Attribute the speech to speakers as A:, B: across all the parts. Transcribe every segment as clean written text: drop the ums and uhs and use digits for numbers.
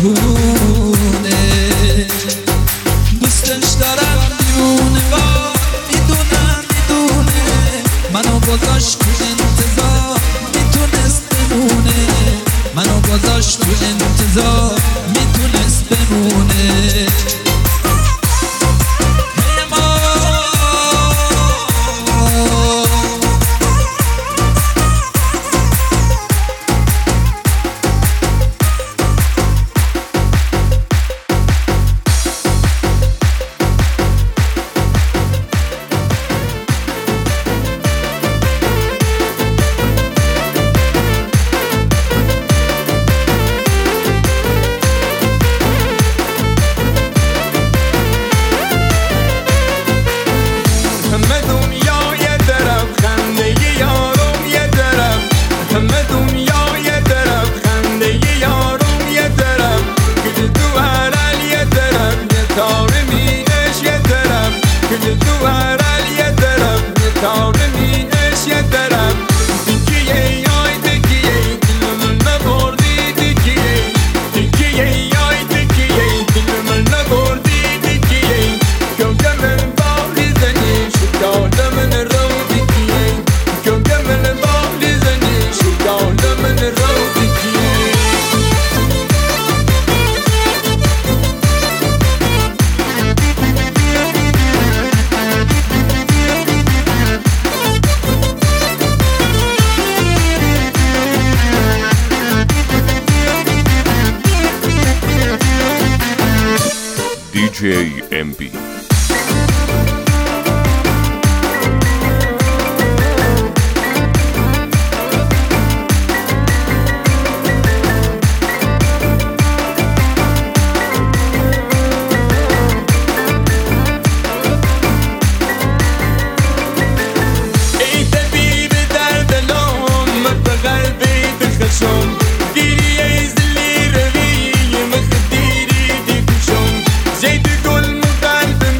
A: بهونه دوستش دارم دیونه با میدونه منو گذاشت تو انتظار میتونست بمونه منو گذاشت تو انتظار میتونست بمونه
B: DJ MB.
C: زيد قول مقلب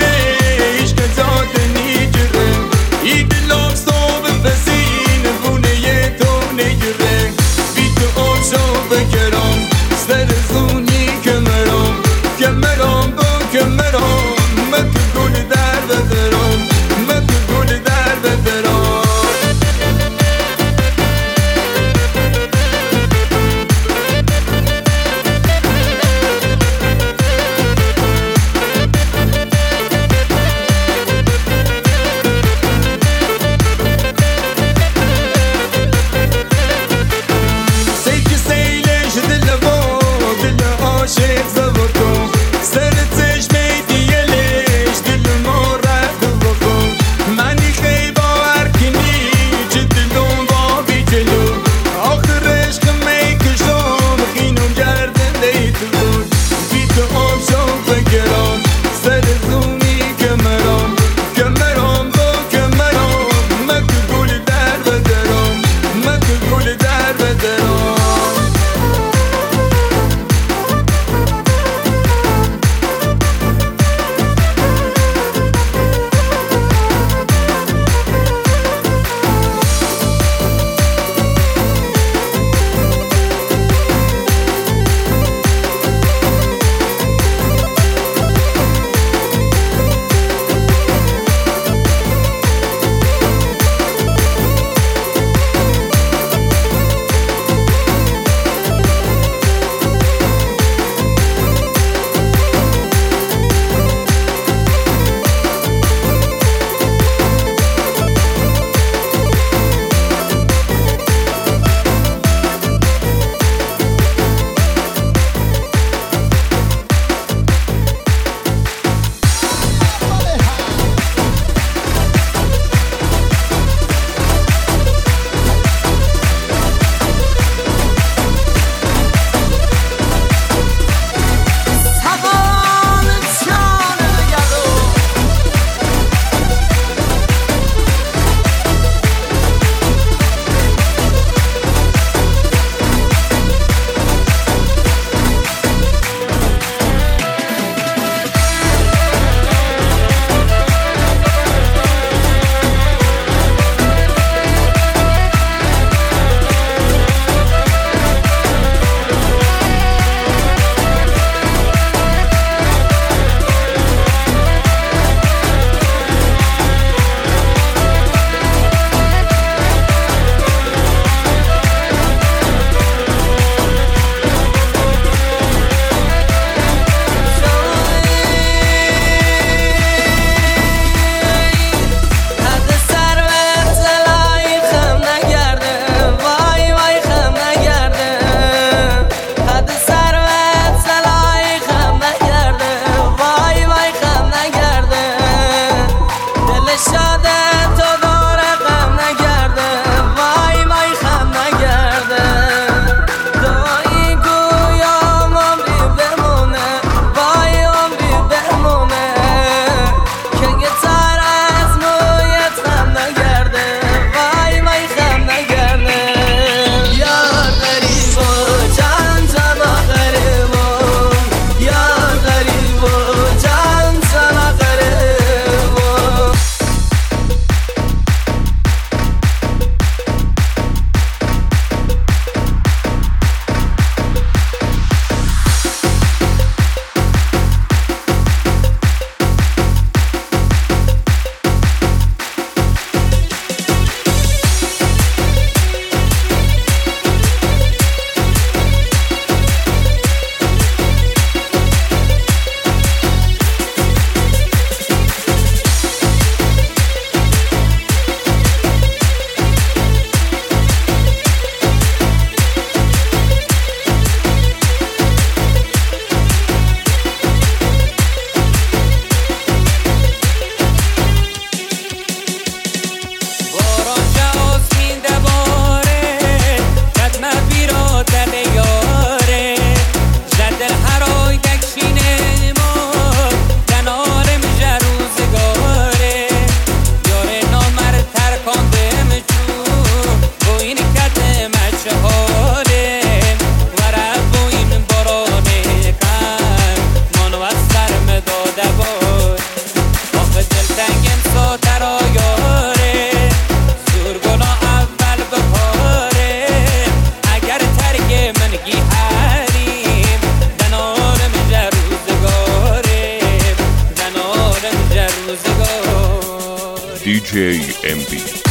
B: DJ MB.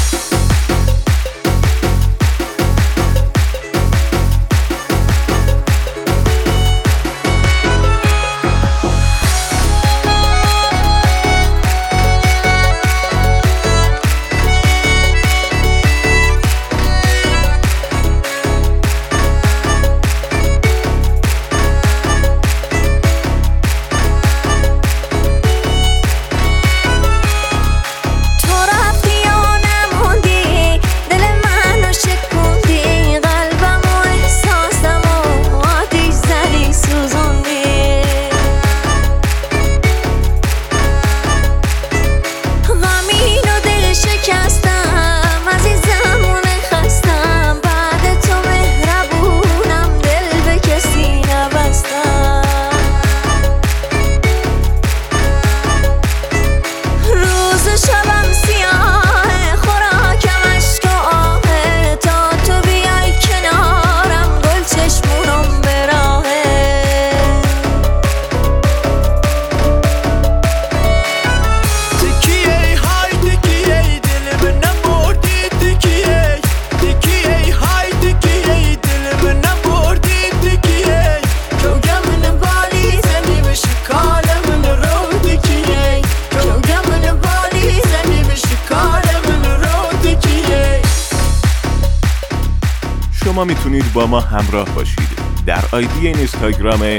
B: شما میتونید با ما همراه باشید در آیدی اینستاگرام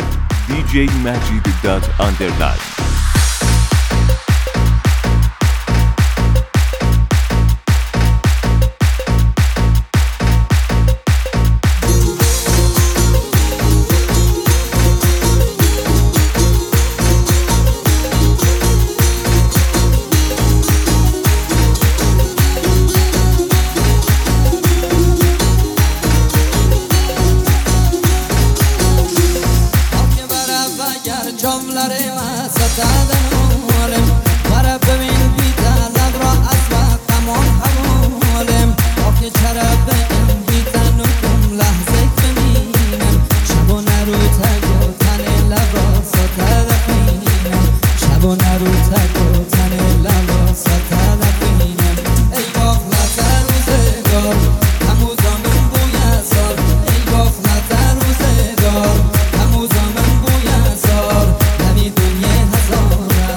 B: djmajid.underline.
A: همو زمان بوی سال نمی دنیا هزار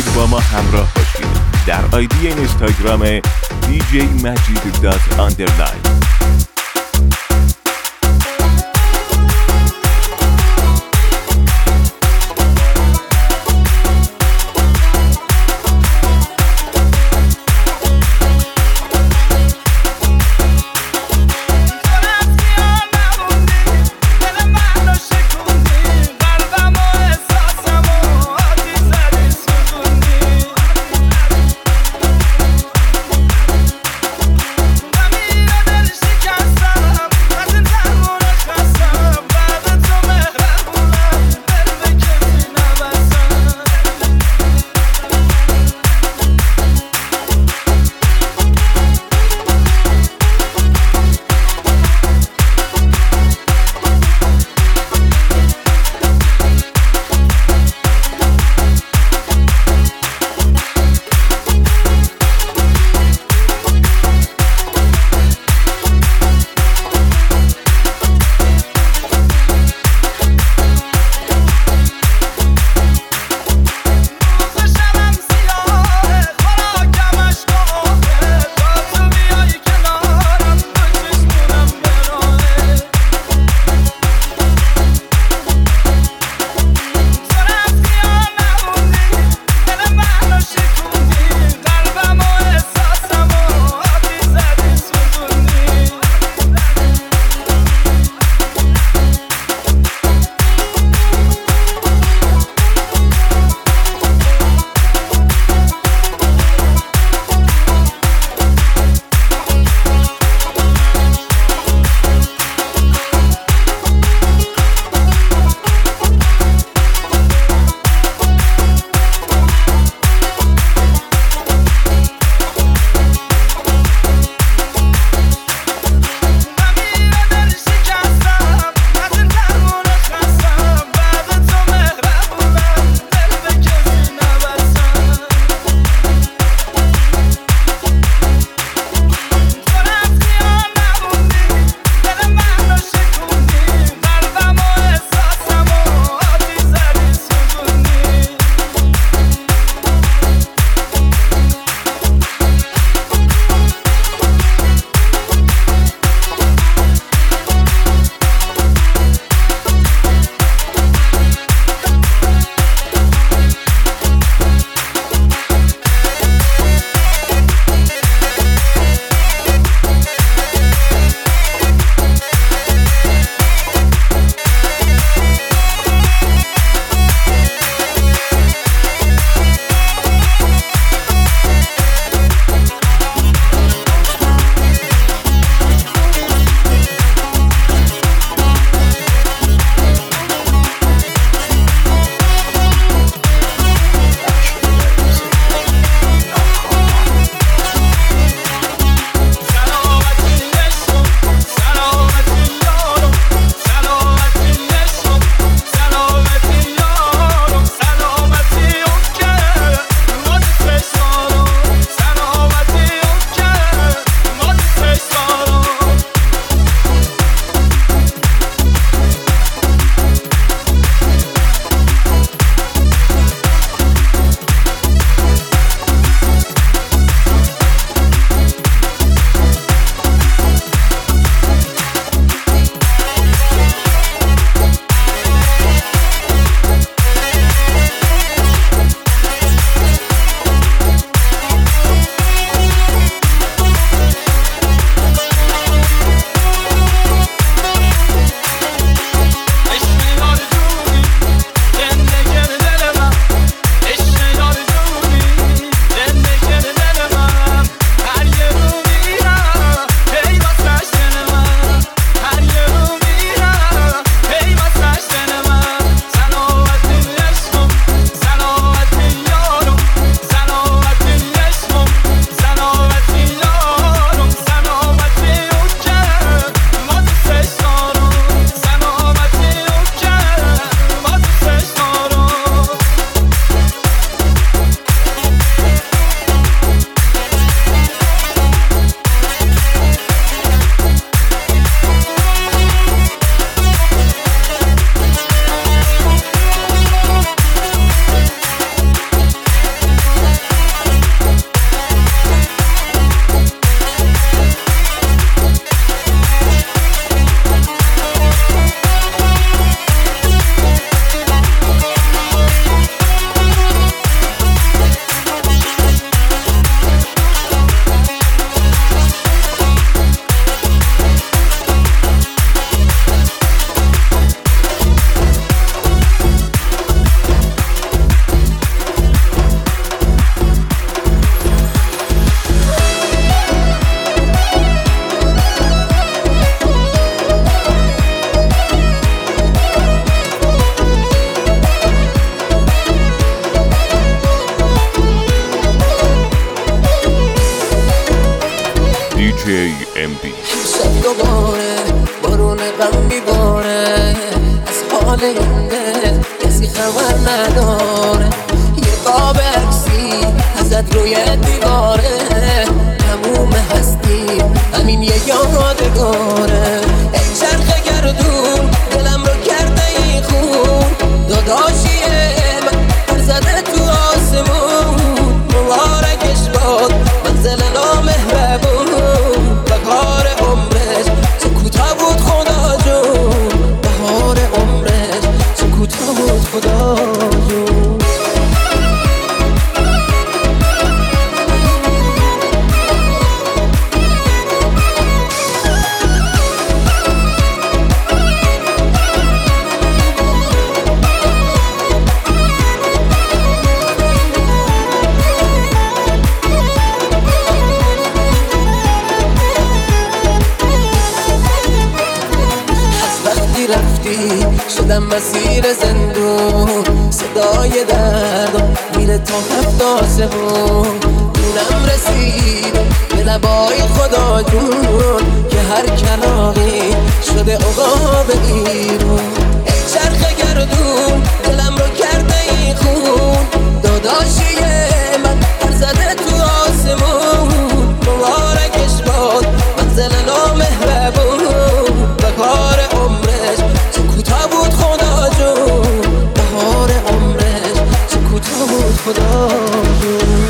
B: میتونید با ما همراه باشید در آیدی اینستاگرام djmajid.underline.
C: Del این دل کسی خبر نداره. یه قاب عکسی ازت روی دیواره، تموم هستی همین یه یادگاره. ای چرخ گردون دلم رو کرده این خون، داداشیه من زده تو آسمون. مبارکش باد منزل نامهربون، بهار عمرش چه کوتاه بود خدا جون، بهار عمرش چه کوتاه بود خدا جون. رفتی شدم مسیر زندون، صدای دردم میره تا 7 آسمون. دونم رسید به لبای خدا جون، که هر کلاقی شده عقاب ایرون. ای چرخ گردون دلم رو کرده این خون، داداشیه من پر زده تو آسمون. مبارکش باد منزل نامهربون، بهار عمرش چه کوتاه بود خدا جون، بهار عمرش چه کوتاه بود خدا جون.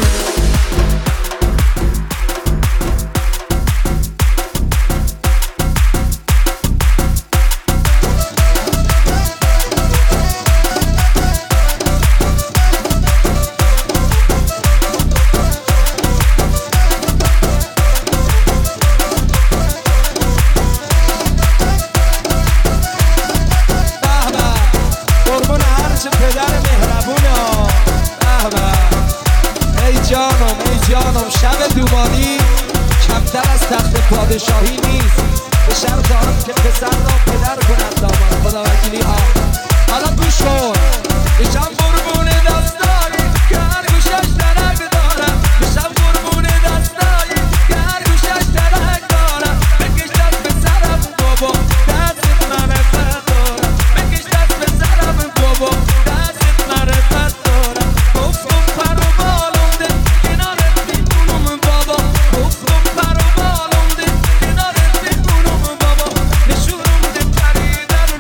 A: جانم شب دومانی کمتر از تخت پادشاهی نیست، به شرط آن که پسر را پدر کند داماد. خدا وکیلی ها. حالا گوش کن، بشم قربون دستایی که هر گوشش درک دارم، بشم قربون دستایی که هر گوشش درک دارم. بکش دست به سرم بابا دستت معرفت دارم، بکش دست به سرم بابا دستت معرفت دارم. گفتم پر و بالم ده کنارت میمونم بابا، گفتم پر و بالم ده کنارت میمونم بابا. نشونم ده پریدن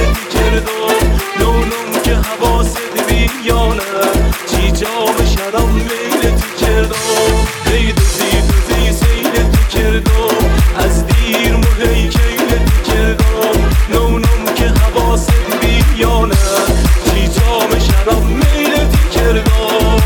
D: میلتی کردم نونم که حواست بیانه چی جام شرم میلتی کردم هی دوزی سیلتی کردم از دیر مهی کیلتی کردم نونم که حواست بیانه چی جام شرم میلتی کردم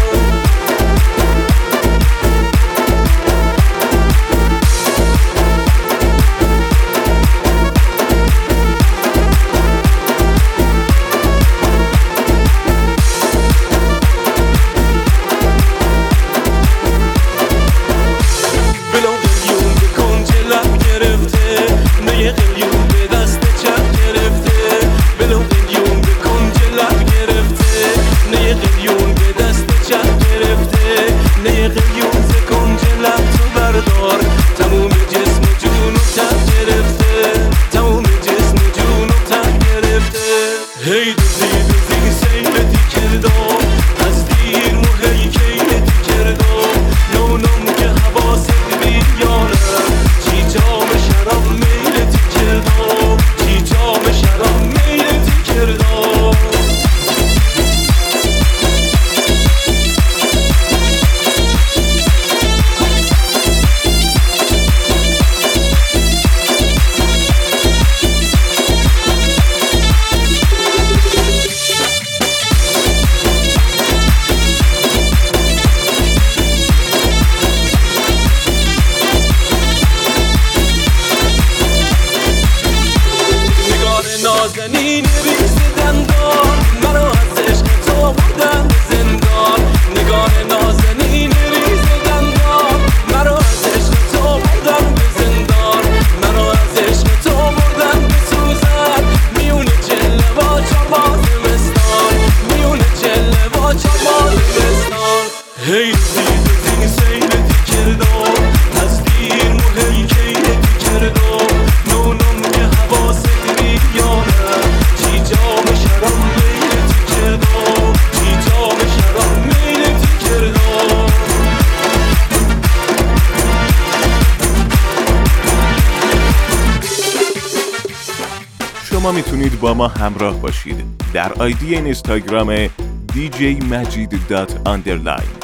D: هی دوزی سیلتی کردم از دیر موهی کیلتی کردم نونم که حواست بیانه چی جام شرم میلتی کردم چی جام شرم میلتی کردم نازنین ریز دندان مرا از عشق تو بردن به زندان نگاه نازنین ریز دندان مرا از عشق تو بردن به زندان مرا از عشق تو بردن به سوزن میون جله و چارباز مستان میون جله و چارباز مستان هی دوزی سیلتی کردم از دیر موهی کیلتی کردم نونم که حواست بیانه چی جام شرم میلتی کردم چی جام شرم میلتی کردم
B: شما میتونید با ما همراه باشید در آیدی اینستاگرام djmajid.underline